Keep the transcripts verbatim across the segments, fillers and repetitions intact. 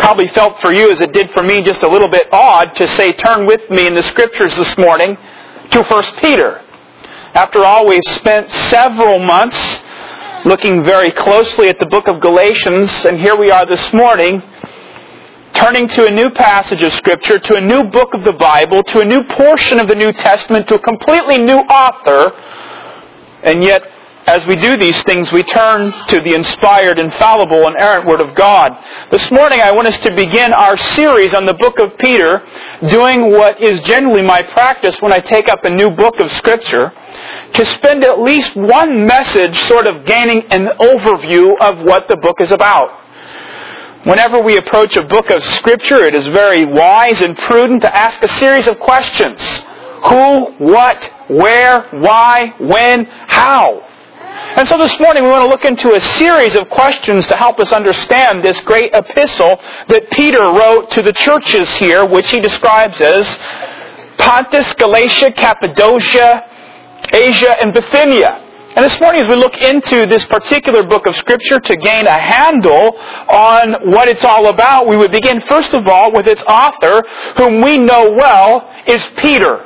probably felt for you as it did for me just a little bit odd to say, turn with me in the Scriptures this morning to First Peter. After all, we've spent several months looking very closely at the book of Galatians, and here we are this morning, turning to a new passage of Scripture, to a new book of the Bible, to a new portion of the New Testament, to a completely new author, and yet, as we do these things, we turn to the inspired, infallible, and inerrant Word of God. This morning I want us to begin our series on the book of Peter, doing what is generally my practice when I take up a new book of Scripture, to spend at least one message sort of gaining an overview of what the book is about. Whenever we approach a book of Scripture, it is very wise and prudent to ask a series of questions. Who, what, where, why, when, how? And so this morning we want to look into a series of questions to help us understand this great epistle that Peter wrote to the churches here, which he describes as Pontus, Galatia, Cappadocia, Asia, and Bithynia. And this morning as we look into this particular book of Scripture to gain a handle on what it's all about, we would begin first of all with its author, whom we know well is Peter.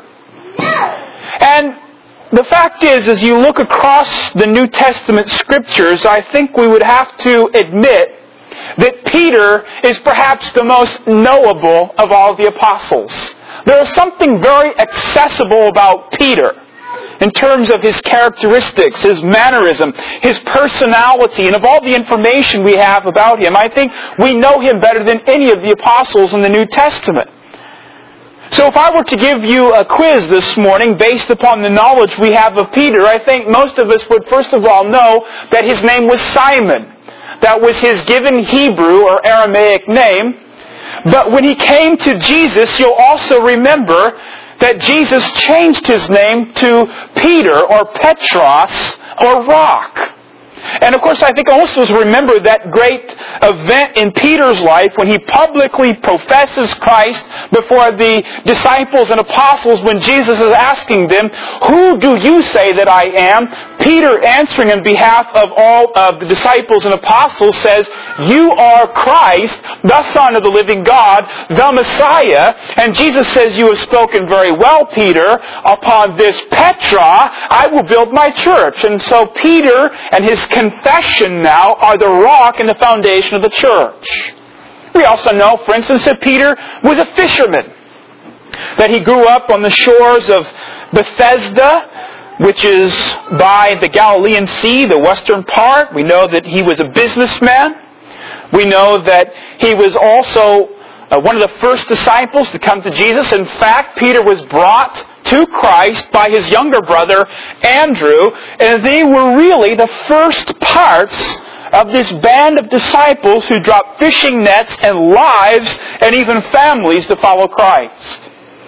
And the fact is, as you look across the New Testament Scriptures, I think we would have to admit that Peter is perhaps the most knowable of all the apostles. There is something very accessible about Peter in terms of his characteristics, his mannerism, his personality, and of all the information we have about him. I think we know him better than any of the apostles in the New Testament. So if I were to give you a quiz this morning based upon the knowledge we have of Peter, I think most of us would first of all know that his name was Simon. That was his given Hebrew or Aramaic name. But when he came to Jesus, you'll also remember that Jesus changed his name to Peter or Petros or Rock. And of course, I think also remember that great event in Peter's life when he publicly professes Christ before the disciples and apostles when Jesus is asking them, "Who do you say that I am?" Peter, answering on behalf of all of the disciples and apostles, says, "You are Christ, the Son of the living God, the Messiah." And Jesus says, "You have spoken very well, Peter. Upon this Petra, I will build my church." And so Peter and his confession now are the rock and the foundation of the church. We also know, for instance, that Peter was a fisherman, that he grew up on the shores of Bethesda, which is by the Galilean Sea, the western part. We know that he was a businessman. We know that he was also uh, one of the first disciples to come to Jesus. In fact, Peter was brought to Christ by his younger brother, Andrew, and they were really the first parts of this band of disciples who dropped fishing nets and lives and even families to follow Christ.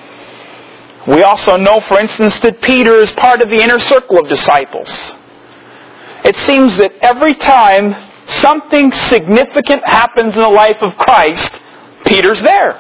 We also know, for instance, that Peter is part of the inner circle of disciples. It seems that every time something significant happens in the life of Christ, Peter's there.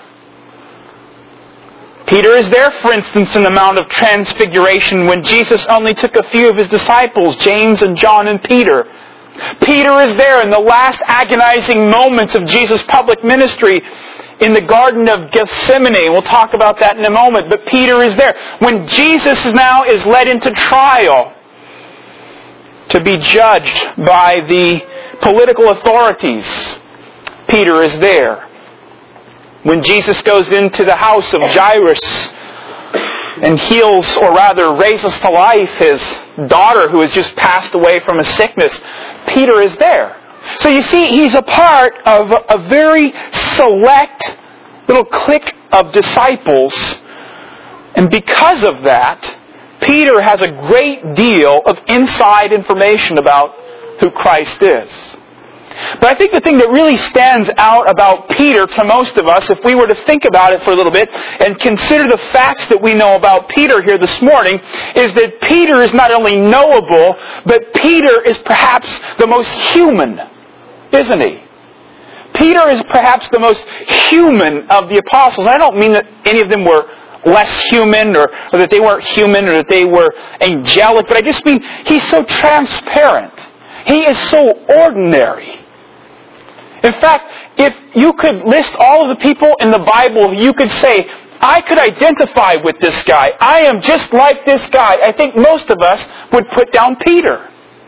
Peter is there, for instance, in the Mount of Transfiguration when Jesus only took a few of his disciples, James and John and Peter. Peter is there in the last agonizing moments of Jesus' public ministry in the Garden of Gethsemane. We'll talk about that in a moment. But Peter is there when Jesus now is led into trial to be judged by the political authorities. Peter is there. When Jesus goes into the house of Jairus and heals, or rather raises to life, his daughter who has just passed away from a sickness, Peter is there. So you see, he's a part of a very select little clique of disciples. And because of that, Peter has a great deal of inside information about who Christ is. But I think the thing that really stands out about Peter to most of us, if we were to think about it for a little bit and consider the facts that we know about Peter here this morning, is that Peter is not only knowable, but Peter is perhaps the most human, isn't he? Peter is perhaps the most human of the apostles. I don't mean that any of them were less human or, or that they weren't human or that they were angelic, but I just mean he's so transparent. He is so ordinary. In fact, if you could list all of the people in the Bible, you could say, I could identify with this guy. I am just like this guy. I think most of us would put down Peter.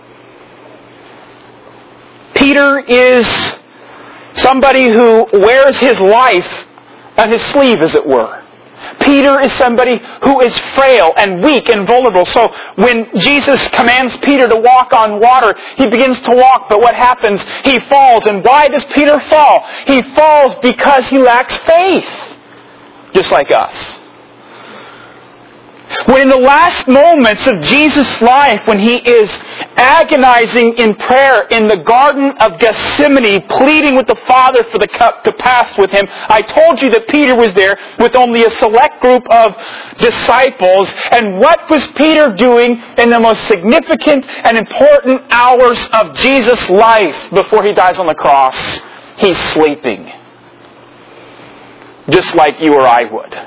Peter is somebody who wears his life on his sleeve, as it were. Peter is somebody who is frail and weak and vulnerable. So when Jesus commands Peter to walk on water, he begins to walk, but what happens? He falls. And why does Peter fall? He falls because he lacks faith, just like us. When in the last moments of Jesus' life, when he is agonizing in prayer in the Garden of Gethsemane, pleading with the Father for the cup to pass with him, I told you that Peter was there with only a select group of disciples. And what was Peter doing in the most significant and important hours of Jesus' life before he dies on the cross? He's sleeping. Just like you or I would.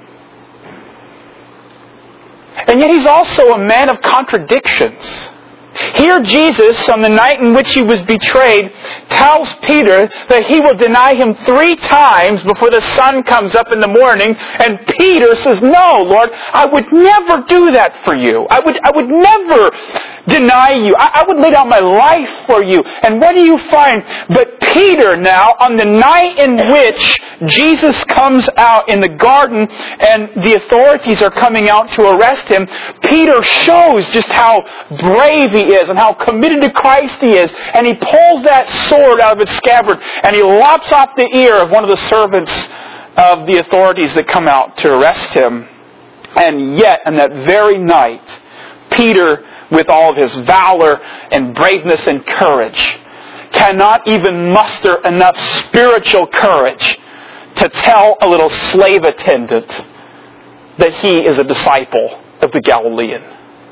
And yet he's also a man of contradictions. Here Jesus, on the night in which he was betrayed, tells Peter that he will deny him three times before the sun comes up in the morning. And Peter says, no, Lord, I would never do that for you. I would, I would never deny you. I, I would lay down my life for you. And what do you find? But Peter now, on the night in which Jesus comes out in the garden and the authorities are coming out to arrest him, Peter shows just how brave he is and how committed to Christ he is. And he pulls that sword out of its scabbard and he lops off the ear of one of the servants of the authorities that come out to arrest him. And yet, on that very night, Peter, with all of his valor and braveness and courage, cannot even muster enough spiritual courage to tell a little slave attendant that he is a disciple of the Galilean.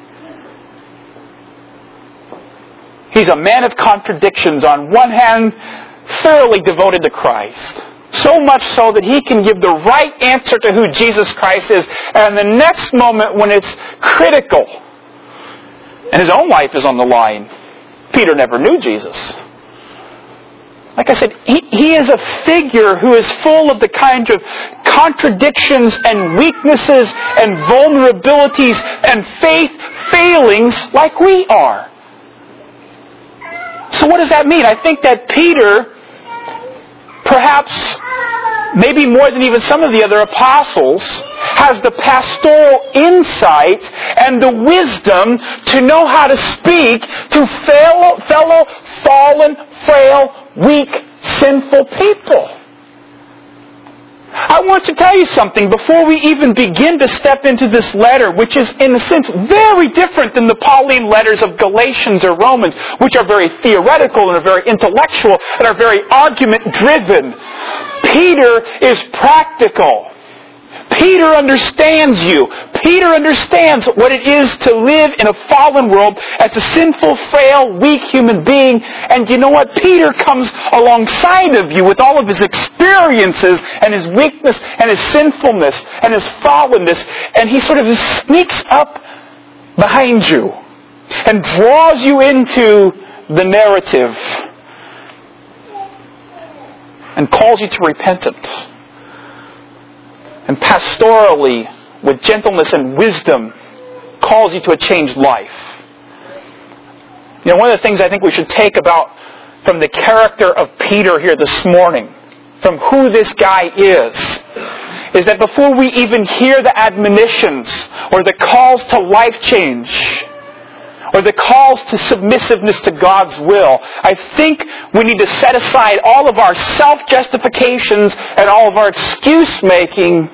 He's a man of contradictions. On one hand, thoroughly devoted to Christ. So much so that he can give the right answer to who Jesus Christ is. And the next moment when it's critical, and his own life is on the line, Peter never knew Jesus. Like I said, he, he is a figure who is full of the kind of contradictions and weaknesses and vulnerabilities and faith failings like we are. So what does that mean? I think that Peter, perhaps maybe more than even some of the other apostles, has the pastoral insight and the wisdom to know how to speak to fellow, fellow fallen, frail, weak, sinful people. I want to tell you something before we even begin to step into this letter, which is, in a sense, very different than the Pauline letters of Galatians or Romans, which are very theoretical and are very intellectual and are very argument-driven. Peter is practical. Peter understands you. Peter understands what it is to live in a fallen world as a sinful, frail, weak human being. And you know what? Peter comes alongside of you with all of his experiences and his weakness and his sinfulness and his fallenness. And he sort of just sneaks up behind you and draws you into the narrative and calls you to repentance. And pastorally, with gentleness and wisdom, calls you to a changed life. You know, one of the things I think we should take about from the character of Peter here this morning, from who this guy is, is that before we even hear the admonitions or the calls to life change, or the calls to submissiveness to God's will, I think we need to set aside all of our self-justifications and all of our excuse-making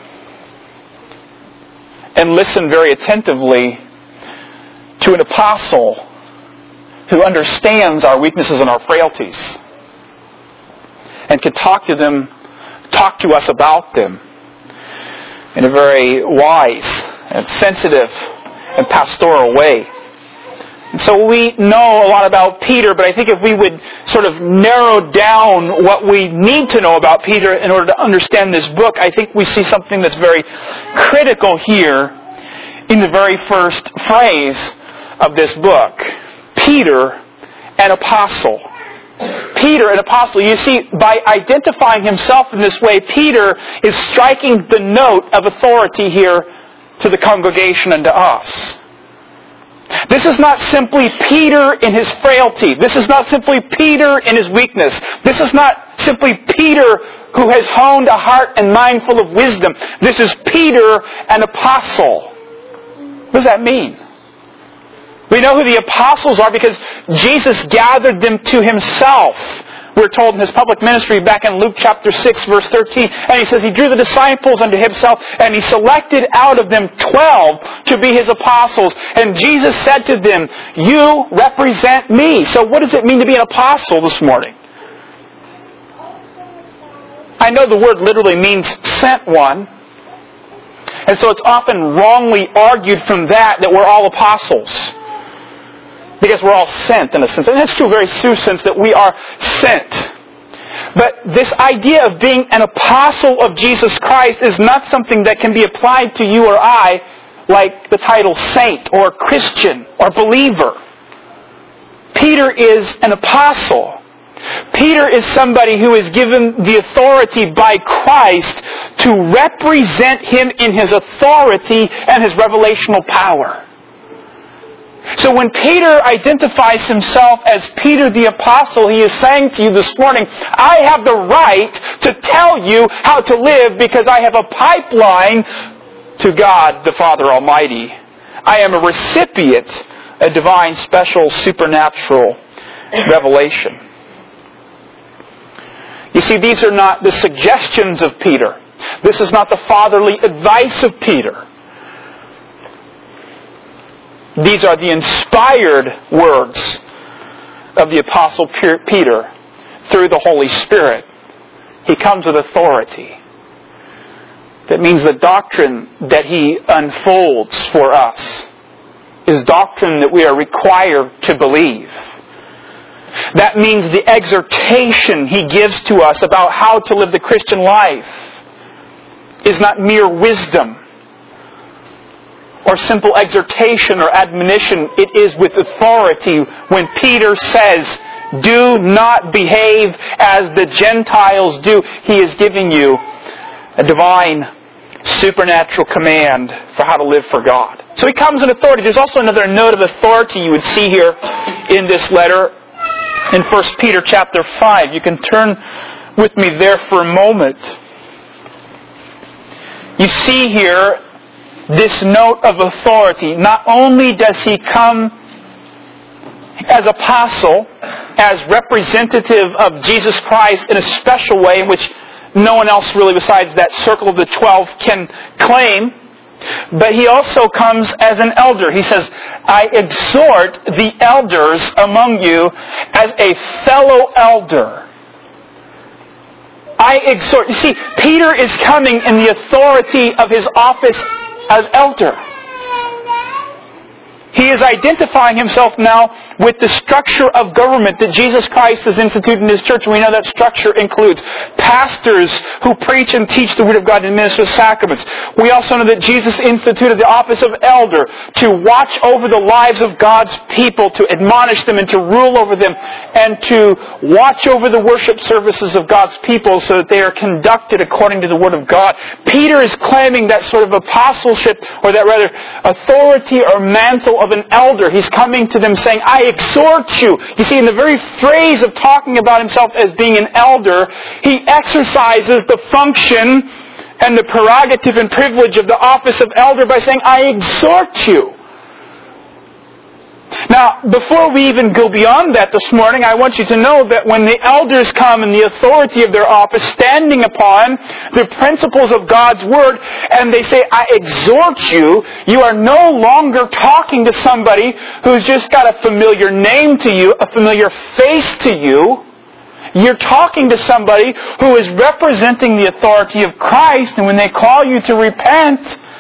and listen very attentively to an apostle who understands our weaknesses and our frailties and can talk to them, talk to us about them in a very wise and sensitive and pastoral way. And so we know a lot about Peter, but I think if we would sort of narrow down what we need to know about Peter in order to understand this book, I think we see something that's very critical here in the very first phrase of this book. Peter, an apostle. Peter, an apostle. You see, by identifying himself in this way, Peter is striking the note of authority here to the congregation and to us. This is not simply Peter in his frailty. This is not simply Peter in his weakness. This is not simply Peter who has honed a heart and mind full of wisdom. This is Peter, an apostle. What does that mean? We know who the apostles are because Jesus gathered them to himself. We're told in his public ministry back in Luke chapter six, verse thirteen. And he says he drew the disciples unto himself and he selected out of them twelve to be his apostles. And Jesus said to them, you represent me. So what does it mean to be an apostle this morning? I know the word literally means sent one. And so it's often wrongly argued from that that we're all apostles. Because we're all sent in a sense. And that's true, very true sense that we are sent. But this idea of being an apostle of Jesus Christ is not something that can be applied to you or I like the title saint or Christian or believer. Peter is an apostle. Peter is somebody who is given the authority by Christ to represent him in his authority and his revelational power. So when Peter identifies himself as Peter the Apostle, he is saying to you this morning, I have the right to tell you how to live because I have a pipeline to God the Father Almighty. I am a recipient of divine, special, supernatural revelation. You see, these are not the suggestions of Peter. This is not the fatherly advice of Peter. These are the inspired words of the Apostle Peter through the Holy Spirit. He comes with authority. That means the doctrine that he unfolds for us is doctrine that we are required to believe. That means the exhortation he gives to us about how to live the Christian life is not mere wisdom or simple exhortation or admonition. It is with authority when Peter says, do not behave as the Gentiles do. He is giving you a divine, supernatural command for how to live for God. So he comes in authority. There's also another note of authority you would see here in this letter in First Peter chapter five. You can turn with me there for a moment. You see here this note of authority. Not only does he come as apostle, as representative of Jesus Christ in a special way in which no one else really besides that circle of the twelve can claim, but he also comes as an elder. He says, I exhort the elders among you as a fellow elder. I exhort. You see, Peter is coming in the authority of his office as elder. He is identifying himself now with the structure of government that Jesus Christ has instituted in His church. And we know that structure includes pastors who preach and teach the Word of God and minister sacraments. We also know that Jesus instituted the office of elder to watch over the lives of God's people, to admonish them and to rule over them, and to watch over the worship services of God's people so that they are conducted according to the Word of God. Peter is claiming that sort of apostleship, or that rather authority or mantle of an elder. He's coming to them saying, I exhort you. You see, in the very phrase of talking about himself as being an elder, he exercises the function and the prerogative and privilege of the office of elder by saying, I exhort you. Now, before we even go beyond that this morning, I want you to know that when the elders come in the authority of their office, standing upon the principles of God's Word, and they say, I exhort you, you are no longer talking to somebody who's just got a familiar name to you, a familiar face to you. You're talking to somebody who is representing the authority of Christ, and when they call you to repent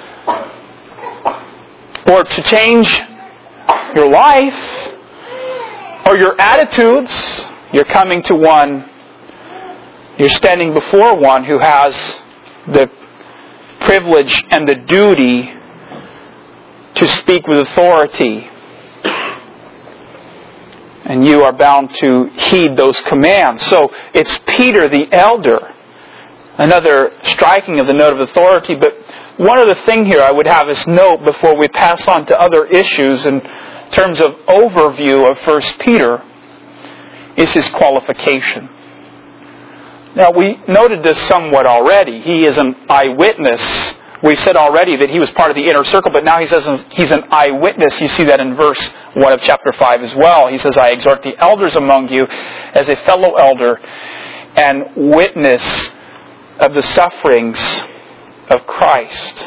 or to change your life or your attitudes, you're coming to one, you're standing before one who has the privilege and the duty to speak with authority and you are bound to heed those commands. So it's Peter the elder. Another striking of the note of authority. But one other thing here I would have us note before we pass on to other issues in terms of overview of First Peter is his qualification. Now, we noted this somewhat already. He is an eyewitness. We've said already that he was part of the inner circle, but now he says he's an eyewitness. You see that in verse one of chapter five as well. He says, I exhort the elders among you as a fellow elder and witness of the sufferings of Christ.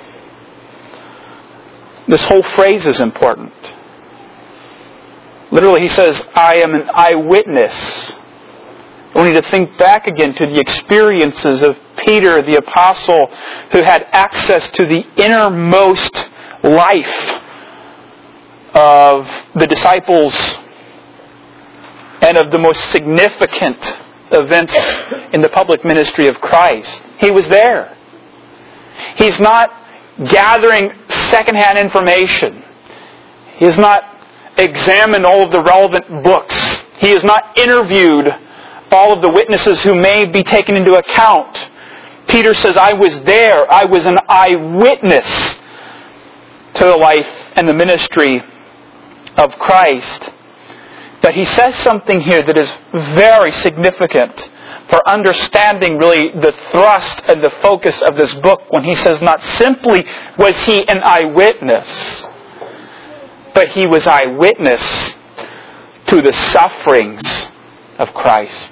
This whole phrase is important. Literally, he says, I am an eyewitness. We need to think back again to the experiences of Peter, the apostle, who had access to the innermost life of the disciples and of the most significant events in the public ministry of Christ. He was there. He's not gathering secondhand information. He has not examined all of the relevant books. He has not interviewed all of the witnesses who may be taken into account. Peter says, I was there. I was an eyewitness to the life and the ministry of Christ. But he says something here that is very significant for understanding really the thrust and the focus of this book when he says not simply was he an eyewitness, but he was eyewitness to the sufferings of Christ.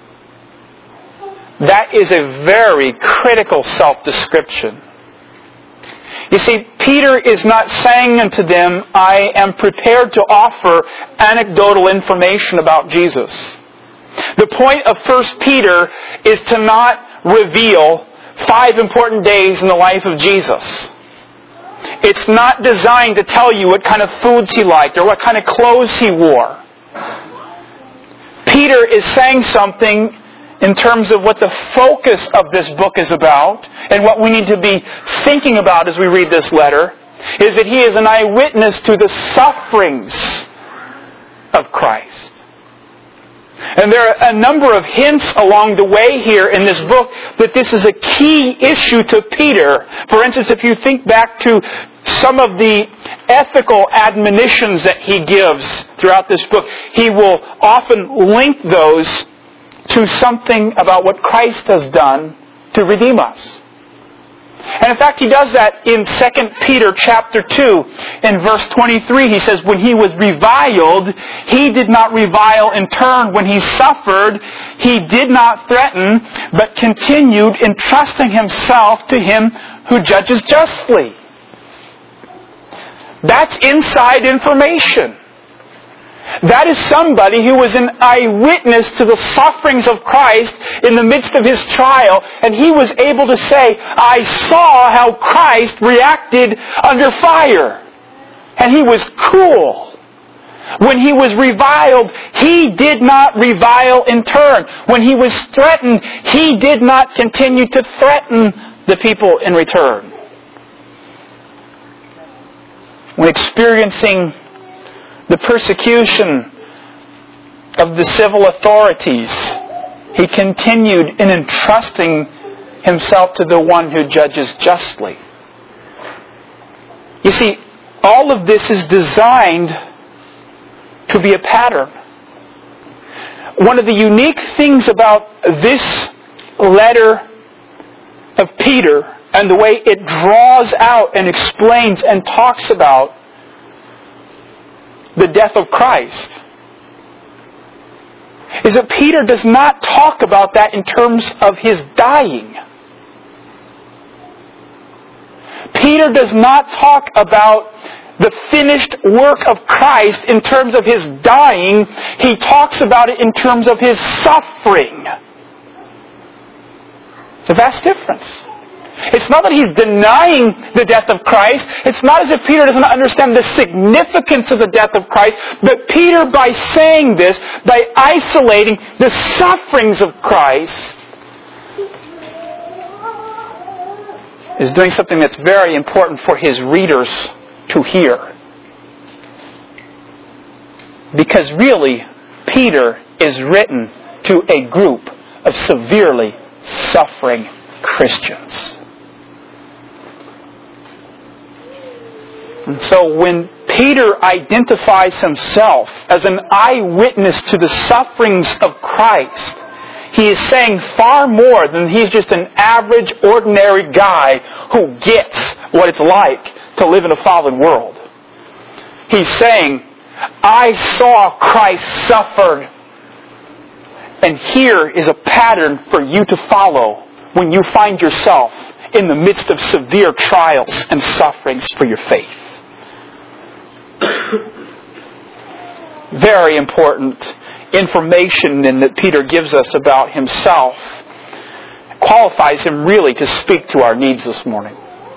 That is a very critical self-description. You see, Peter is not saying unto them, I am prepared to offer anecdotal information about Jesus. The point of First Peter is to not reveal five important days in the life of Jesus. It's not designed to tell you what kind of foods he liked or what kind of clothes he wore. Peter is saying something in terms of what the focus of this book is about and what we need to be thinking about as we read this letter, is that he is an eyewitness to the sufferings of Christ. And there are a number of hints along the way here in this book that this is a key issue to Peter. For instance, if you think back to some of the ethical admonitions that he gives throughout this book, he will often link those to something about what Christ has done to redeem us. And in fact, he does that in Second Peter chapter two. In verse twenty-three, he says, when he was reviled, he did not revile in turn. When he suffered, he did not threaten, but continued entrusting himself to him who judges justly. That's inside information. That is somebody who was an eyewitness to the sufferings of Christ in the midst of his trial, and he was able to say, I saw how Christ reacted under fire. And he was cool. When he was reviled, he did not revile in turn. When he was threatened, he did not continue to threaten the people in return. When experiencing the persecution of the civil authorities, he continued in entrusting himself to the one who judges justly. You see, all of this is designed to be a pattern. One of the unique things about this letter of Peter and the way it draws out and explains and talks about the death of Christ is that Peter does not talk about that in terms of his dying. Peter does not talk about the finished work of Christ in terms of his dying. He talks about it in terms of his suffering. It's a vast difference. It's not that he's denying the death of Christ. It's not as if Peter doesn't understand the significance of the death of Christ. But Peter, by saying this, by isolating the sufferings of Christ, is doing something that's very important for his readers to hear. Because really, Peter is written to a group of severely suffering Christians. And so when Peter identifies himself as an eyewitness to the sufferings of Christ, he is saying far more than he's just an average, ordinary guy who gets what it's like to live in a fallen world. He's saying, I saw Christ suffer, and here is a pattern for you to follow when you find yourself in the midst of severe trials and sufferings for your faith. Very important information then that Peter gives us about himself. It qualifies him really to speak to our needs this morning.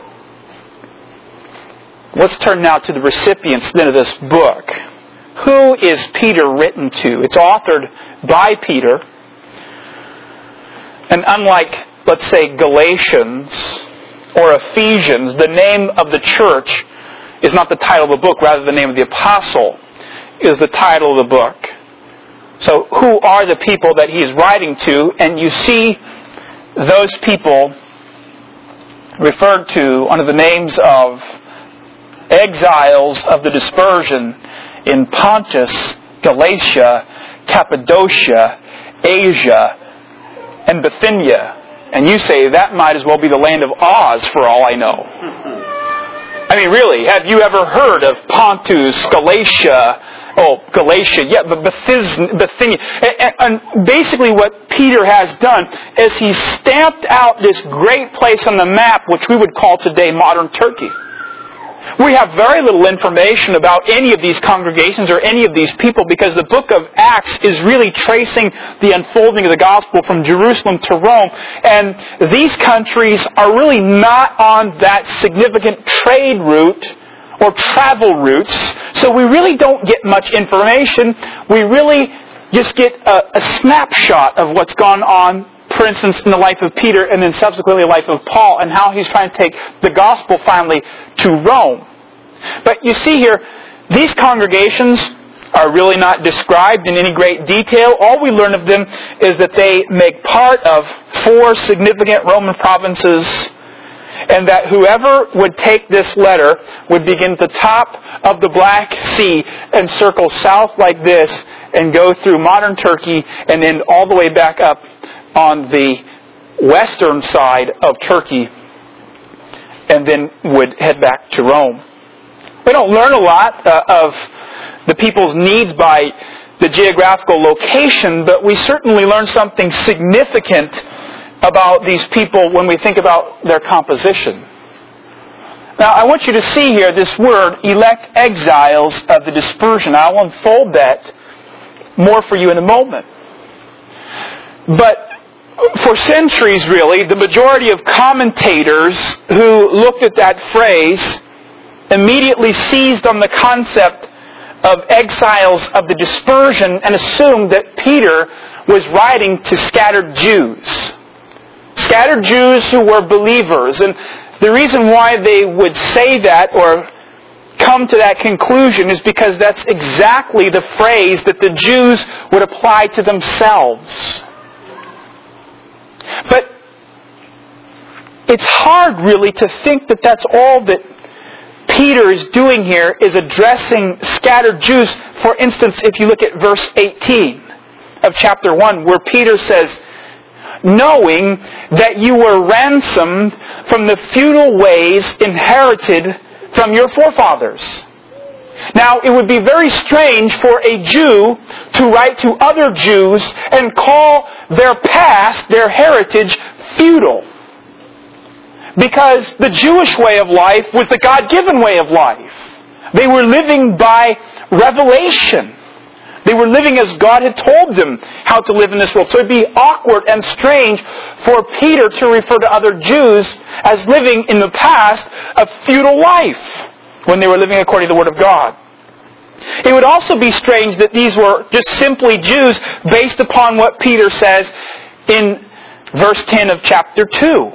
Let's turn now to the recipients then of this book. Who is Peter written to? It's authored by Peter. And unlike, let's say, Galatians or Ephesians, the name of the church is not the title of the book, rather the name of the apostle is the title of the book. So who are the people that he is writing to? And you see those people referred to under the names of exiles of the dispersion in Pontus, Galatia, Cappadocia, Asia, and Bithynia. And you say that might as well be the land of Oz for all I know. I mean, really, have you ever heard of Pontus, Galatia, oh, Galatia, yeah, but Bithynia. And, and basically what Peter has done is he's stamped out this great place on the map, which we would call today modern Turkey. We have very little information about any of these congregations or any of these people because the book of Acts is really tracing the unfolding of the gospel from Jerusalem to Rome. And these countries are really not on that significant trade route or travel routes. So we really don't get much information. We really just get a, a snapshot of what's gone on, for instance, in the life of Peter and then subsequently the life of Paul and how he's trying to take the gospel finally to Rome. But you see here, these congregations are really not described in any great detail. All we learn of them is that they make part of four significant Roman provinces and that whoever would take this letter would begin at the top of the Black Sea and circle south like this and go through modern Turkey and then all the way back up on the western side of Turkey and then would head back to Rome. We don't learn a lot uh, of the people's needs by the geographical location, but we certainly learn something significant about these people when we think about their composition. Now, I want you to see here this word, elect exiles of the dispersion. I will unfold that more for you in a moment. But for centuries, really, the majority of commentators who looked at that phrase immediately seized on the concept of exiles of the dispersion and assumed that Peter was writing to scattered Jews. Scattered Jews who were believers. And the reason why they would say that or come to that conclusion is because that's exactly the phrase that the Jews would apply to themselves. But it's hard really to think that that's all that Peter is doing here, is addressing scattered Jews. For instance, if you look at verse eighteen of chapter one, where Peter says, knowing that you were ransomed from the futile ways inherited from your forefathers. Now, it would be very strange for a Jew to write to other Jews and call their past, their heritage, futile. Because the Jewish way of life was the God-given way of life. They were living by revelation. They were living as God had told them how to live in this world. So it'd be awkward and strange for Peter to refer to other Jews as living in the past a futile life when they were living according to the Word of God. It would also be strange that these were just simply Jews based upon what Peter says in verse ten of chapter two.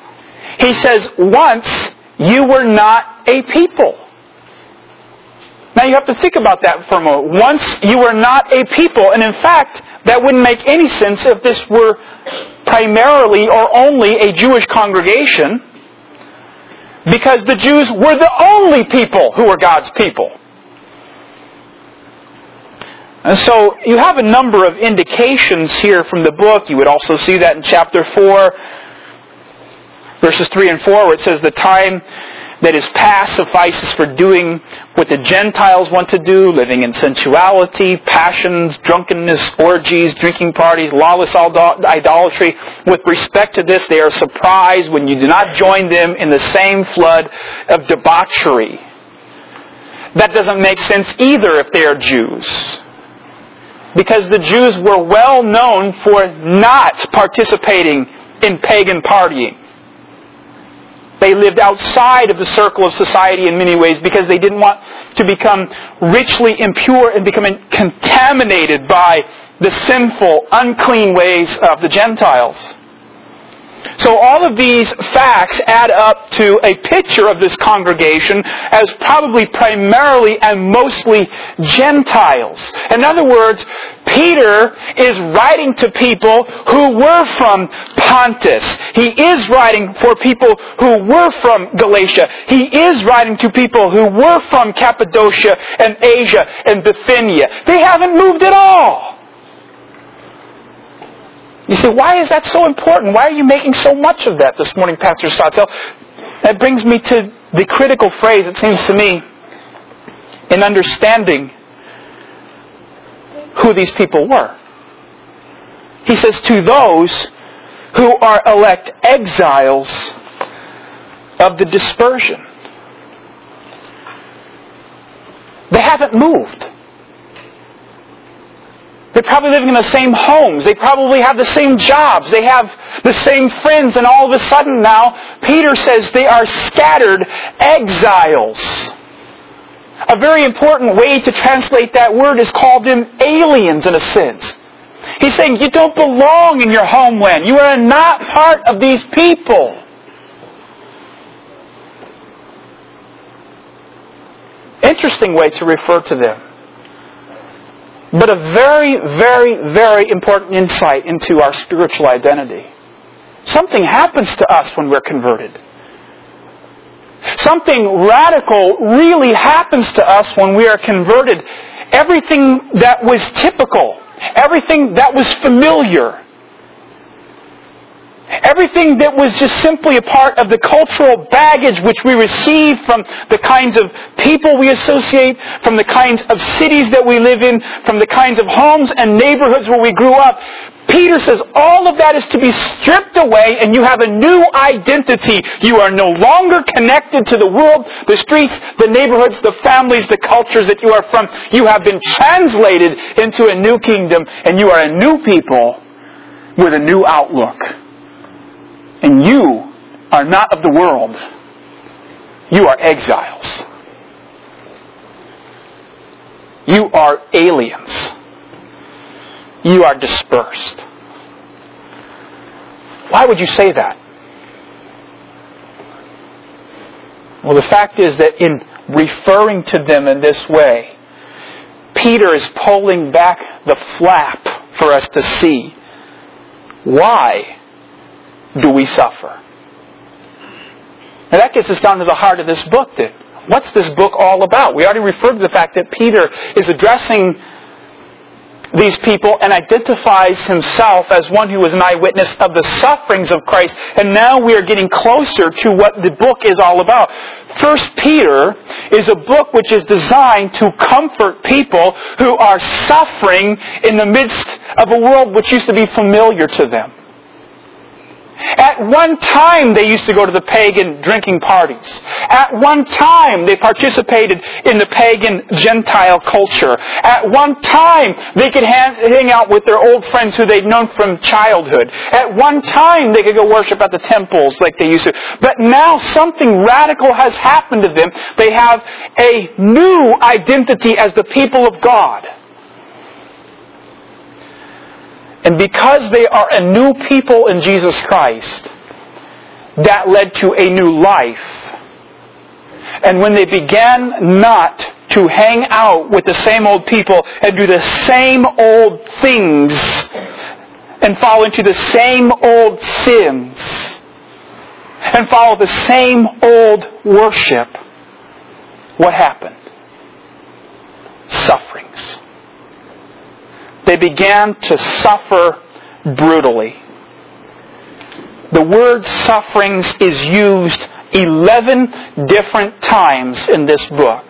He says, once you were not a people. Now you have to think about that for a moment. Once you were not a people, and in fact, that wouldn't make any sense if this were primarily or only a Jewish congregation, because the Jews were the only people who were God's people. And so you have a number of indications here from the book. You would also see that in chapter four, verses three and four, where it says, the time that is past suffices for doing what the Gentiles want to do, living in sensuality, passions, drunkenness, orgies, drinking parties, lawless idolatry. With respect to this, they are surprised when you do not join them in the same flood of debauchery. That doesn't make sense either if they are Jews, because the Jews were well known for not participating in pagan partying. They lived outside of the circle of society in many ways because they didn't want to become richly impure and become contaminated by the sinful, unclean ways of the Gentiles. So all of these facts add up to a picture of this congregation as probably primarily and mostly Gentiles. In other words, Peter is writing to people who were from Pontus. He is writing for people who were from Galatia. He is writing to people who were from Cappadocia and Asia and Bithynia. They haven't moved at all. You say, why is that so important? Why are you making so much of that this morning, Pastor Sawtell? That brings me to the critical phrase, it seems to me, in understanding who these people were. He says, to those who are elect exiles of the dispersion. They haven't moved. They're probably living in the same homes. They probably have the same jobs. They have the same friends. And all of a sudden now, Peter says they are scattered exiles. A very important way to translate that word is called them aliens in a sense. He's saying you don't belong in your homeland. You are not part of these people. Interesting way to refer to them. But a very, very, very important insight into our spiritual identity. Something happens to us when we're converted. Something radical really happens to us when we are converted. Everything that was typical, everything that was familiar, everything that was just simply a part of the cultural baggage which we receive from the kinds of people we associate, from the kinds of cities that we live in, from the kinds of homes and neighborhoods where we grew up. Peter says all of that is to be stripped away and you have a new identity. You are no longer connected to the world, the streets, the neighborhoods, the families, the cultures that you are from. You have been translated into a new kingdom and you are a new people with a new outlook. And you are not of the world. You are exiles. You are aliens. You are dispersed. Why would you say that? Well, the fact is that in referring to them in this way, Peter is pulling back the flap for us to see why do we suffer. Now that gets us down to the heart of this book then. What's this book all about? We already referred to the fact that Peter is addressing these people and identifies himself as one who was an eyewitness of the sufferings of Christ. And now we are getting closer to what the book is all about. First Peter is a book which is designed to comfort people who are suffering in the midst of a world which used to be familiar to them. At one time, they used to go to the pagan drinking parties. At one time, they participated in the pagan Gentile culture. At one time, they could hang out with their old friends who they'd known from childhood. At one time, they could go worship at the temples like they used to. But now, something radical has happened to them. They have a new identity as the people of God. And because they are a new people in Jesus Christ, that led to a new life. And when they began not to hang out with the same old people and do the same old things and fall into the same old sins and follow the same old worship, what happened? Sufferings. They began to suffer brutally. The word sufferings is used eleven different times in this book.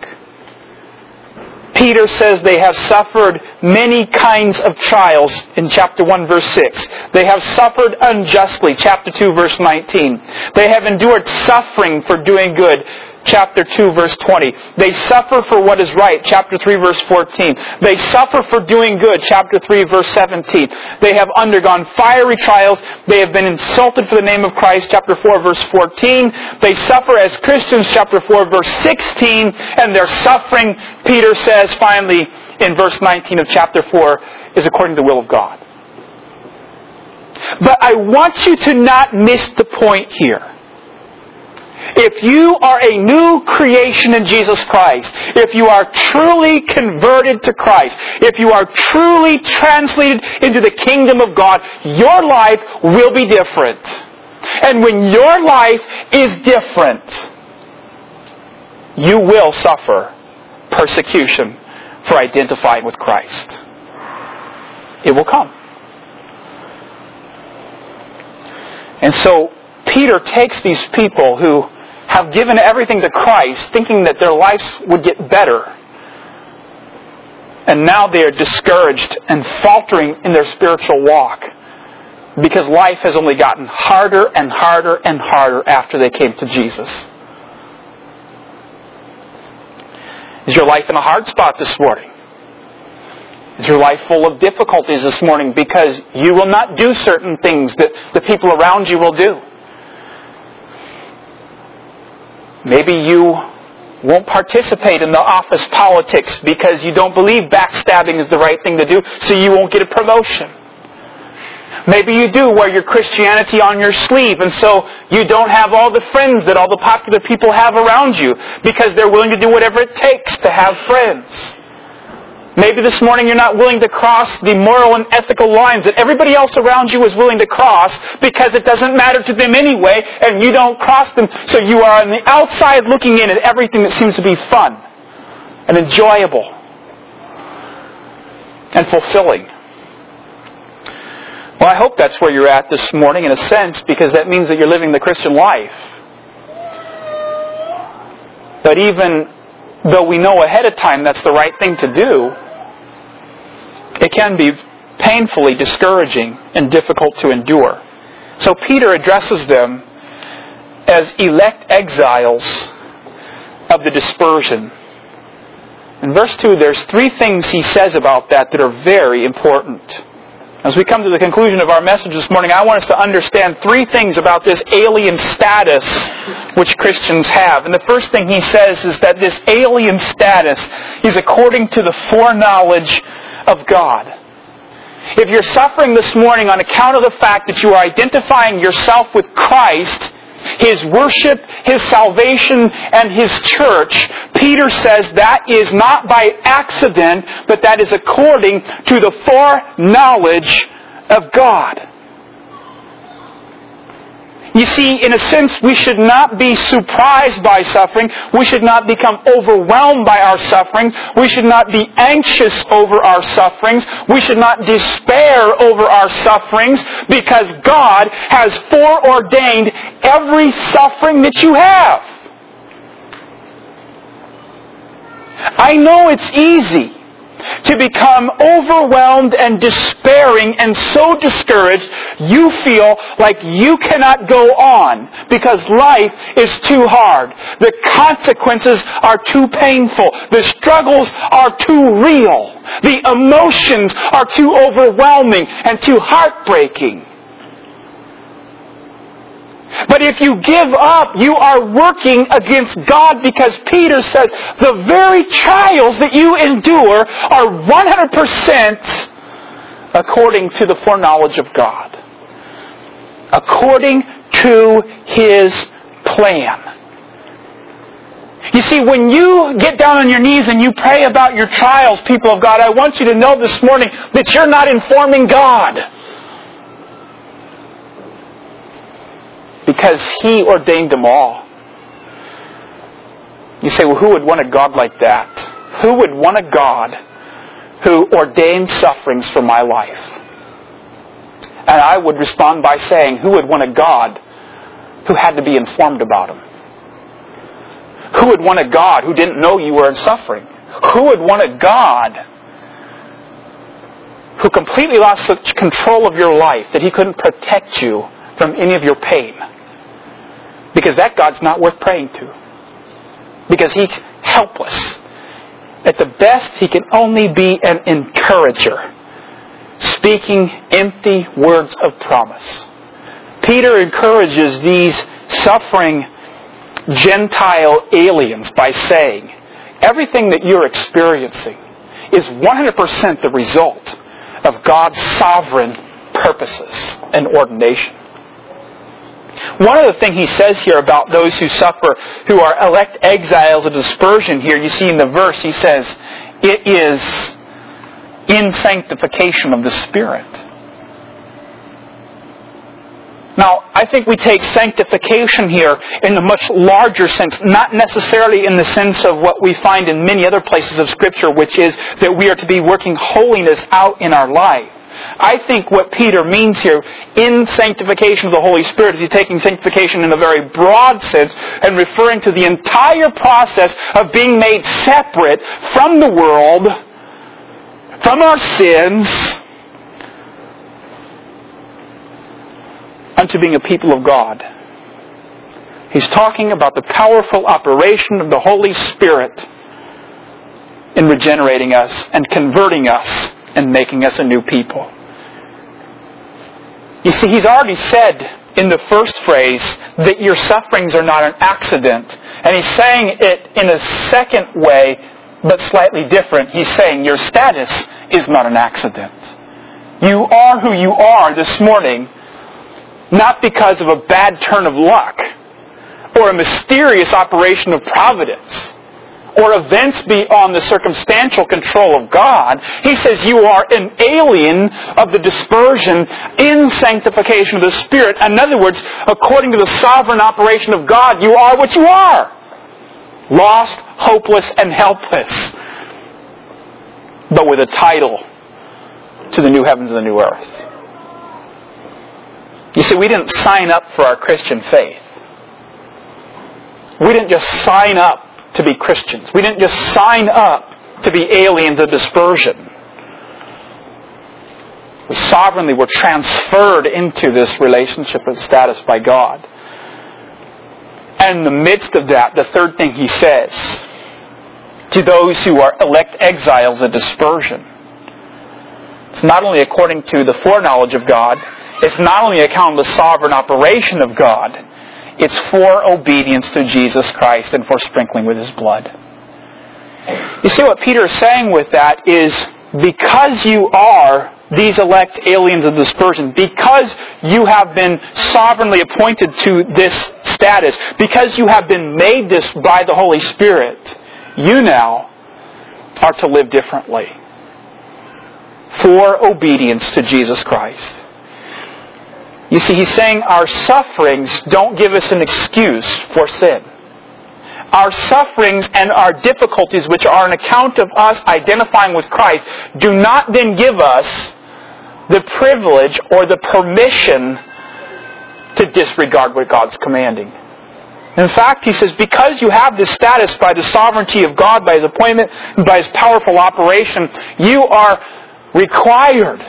Peter says they have suffered many kinds of trials in chapter one, verse six. They have suffered unjustly, chapter two, verse nineteen. They have endured suffering for doing good, chapter two, verse twenty. They suffer for what is right, chapter three, verse fourteen. They suffer for doing good, chapter three, verse seventeen. They have undergone fiery trials. They have been insulted for the name of Christ, chapter four, verse fourteen. They suffer as Christians, chapter four, verse sixteen. And their suffering, Peter says finally in verse nineteen of chapter four, is according to the will of God. But I want you to not miss the point here. If you are a new creation in Jesus Christ, if you are truly converted to Christ, if you are truly translated into the kingdom of God, your life will be different. And when your life is different, you will suffer persecution for identifying with Christ. It will come. And so Peter takes these people who have given everything to Christ, thinking that their lives would get better. And now they are discouraged and faltering in their spiritual walk because life has only gotten harder and harder and harder after they came to Jesus. Is your life in a hard spot this morning? Is your life full of difficulties this morning because you will not do certain things that the people around you will do? Maybe you won't participate in the office politics because you don't believe backstabbing is the right thing to do, so you won't get a promotion. Maybe you do wear your Christianity on your sleeve, and so you don't have all the friends that all the popular people have around you because they're willing to do whatever it takes to have friends. Maybe this morning you're not willing to cross the moral and ethical lines that everybody else around you is willing to cross because it doesn't matter to them anyway, and you don't cross them, so you are on the outside looking in at everything that seems to be fun and enjoyable and fulfilling. Well, I hope that's where you're at this morning in a sense, because that means that you're living the Christian life. But even though we know ahead of time that's the right thing to do, it can be painfully discouraging and difficult to endure. So Peter addresses them as elect exiles of the dispersion. In verse two, there's three things he says about that that are very important. As we come to the conclusion of our message this morning, I want us to understand three things about this alien status which Christians have. And the first thing he says is that this alien status is according to the foreknowledge of God. If you're suffering this morning on account of the fact that you are identifying yourself with Christ, His worship, His salvation, and His church, Peter says that is not by accident, but that is according to the foreknowledge of God. You see, in a sense, we should not be surprised by suffering. We should not become overwhelmed by our sufferings. We should not be anxious over our sufferings. We should not despair over our sufferings, because God has foreordained every suffering that you have. I know it's easy to become overwhelmed and despairing and so discouraged you feel like you cannot go on because life is too hard. The consequences are too painful. The struggles are too real. The emotions are too overwhelming and too heartbreaking. But if you give up, you are working against God, because Peter says the very trials that you endure are one hundred percent according to the foreknowledge of God. According to His plan. You see, when you get down on your knees and you pray about your trials, people of God, I want you to know this morning that you're not informing God. Because He ordained them all. You say, well, who would want a God like that? Who would want a God who ordained sufferings for my life? And I would respond by saying, who would want a God who had to be informed about them? Who would want a God who didn't know you were in suffering? Who would want a God who completely lost such control of your life that He couldn't protect you from any of your pain? Because that God's not worth praying to. Because He's helpless. At the best, He can only be an encourager, speaking empty words of promise. Peter encourages these suffering Gentile aliens by saying, everything that you're experiencing is one hundred percent the result of God's sovereign purposes and ordination. One other thing he says here about those who suffer, who are elect exiles of dispersion here, you see in the verse, he says, it is in sanctification of the Spirit. Now, I think we take sanctification here in a much larger sense, not necessarily in the sense of what we find in many other places of Scripture, which is that we are to be working holiness out in our life. I think what Peter means here in sanctification of the Holy Spirit is he's taking sanctification in a very broad sense and referring to the entire process of being made separate from the world, from our sins, unto being a people of God. He's talking about the powerful operation of the Holy Spirit in regenerating us and converting us and making us a new people. You see, he's already said in the first phrase that your sufferings are not an accident. And he's saying it in a second way, but slightly different. He's saying your status is not an accident. You are who you are this morning, not because of a bad turn of luck, or a mysterious operation of providence, or events beyond the circumstantial control of God. He says you are an alien of the dispersion in sanctification of the Spirit. In other words, according to the sovereign operation of God, you are what you are. Lost, hopeless, and helpless. But with a title to the new heavens and the new earth. You see, we didn't sign up for our Christian faith. We didn't just sign up to be Christians. We didn't just sign up to be aliens of dispersion. We sovereignly were transferred into this relationship and status by God. And in the midst of that, the third thing he says, to those who are elect exiles of dispersion, it's not only according to the foreknowledge of God, it's not only account of the sovereign operation of God, it's for obedience to Jesus Christ and for sprinkling with His blood. You see, what Peter is saying with that is, because you are these elect aliens of dispersion, because you have been sovereignly appointed to this status, because you have been made this by the Holy Spirit, you now are to live differently for obedience to Jesus Christ. You see, he's saying our sufferings don't give us an excuse for sin. Our sufferings and our difficulties, which are an account of us identifying with Christ, do not then give us the privilege or the permission to disregard what God's commanding. In fact, he says, because you have this status by the sovereignty of God, by His appointment, and by His powerful operation, you are required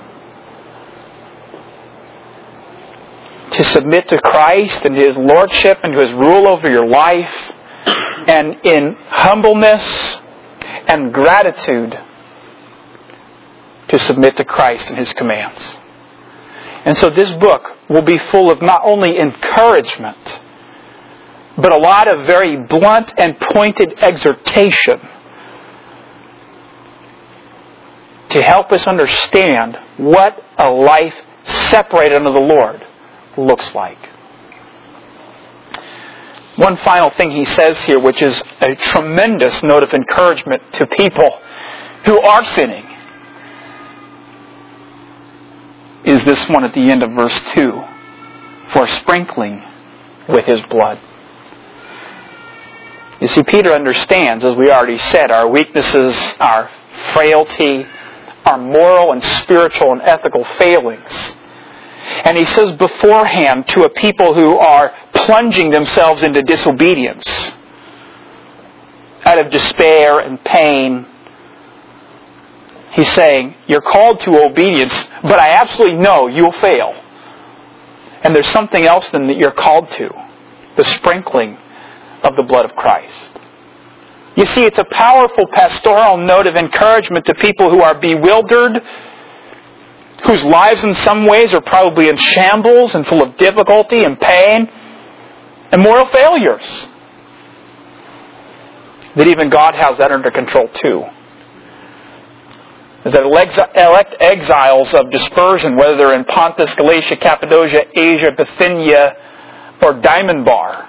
to submit to Christ and to His lordship and to His rule over your life, and in humbleness and gratitude to submit to Christ and His commands. And so this book will be full of not only encouragement, but a lot of very blunt and pointed exhortation to help us understand what a life separated unto the Lord looks like. One final thing he says here, which is a tremendous note of encouragement to people who are sinning, is this one at the end of verse two. For sprinkling with his blood. You see, Peter understands, as we already said, our weaknesses, our frailty, our moral and spiritual and ethical failings. And he says beforehand to a people who are plunging themselves into disobedience, out of despair and pain, he's saying, you're called to obedience, but I absolutely know you'll fail. And there's something else then that you're called to, the sprinkling of the blood of Christ. You see, it's a powerful pastoral note of encouragement to people who are bewildered, whose lives in some ways are probably in shambles and full of difficulty and pain and moral failures. That even God has that under control too. As that elect exiles of dispersion, whether they're in Pontus, Galatia, Cappadocia, Asia, Bithynia, or Diamond Bar,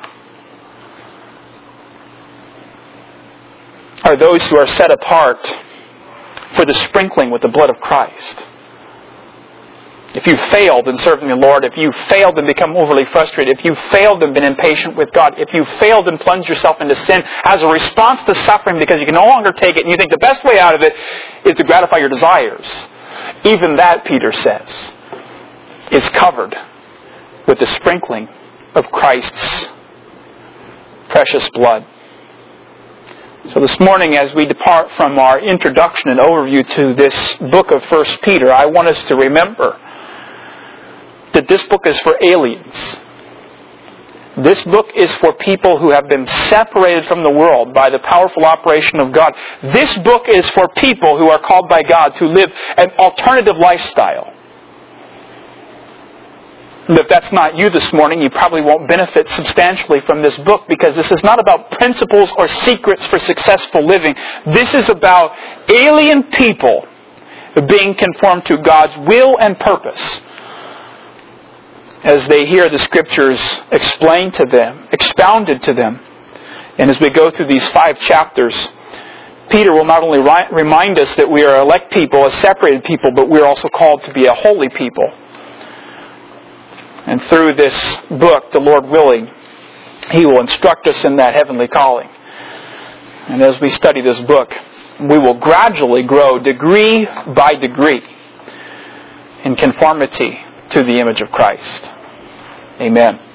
are those who are set apart for the sprinkling with the blood of Christ. If you've failed in serving the Lord, if you've failed and become overly frustrated, if you've failed and been impatient with God, if you've failed and plunged yourself into sin as a response to suffering because you can no longer take it and you think the best way out of it is to gratify your desires, even that, Peter says, is covered with the sprinkling of Christ's precious blood. So this morning, as we depart from our introduction and overview to this book of First Peter, I want us to remember that this book is for aliens. This book is for people who have been separated from the world by the powerful operation of God. This book is for people who are called by God to live an alternative lifestyle. And if that's not you this morning, you probably won't benefit substantially from this book, because this is not about principles or secrets for successful living. This is about alien people being conformed to God's will and purpose as they hear the Scriptures explained to them, expounded to them. And as we go through these five chapters, Peter will not only ri- remind us that we are elect people, a separated people, but we're also called to be a holy people. And through this book, the Lord willing, He will instruct us in that heavenly calling. And as we study this book, we will gradually grow degree by degree in conformity to the image of Christ. Amen.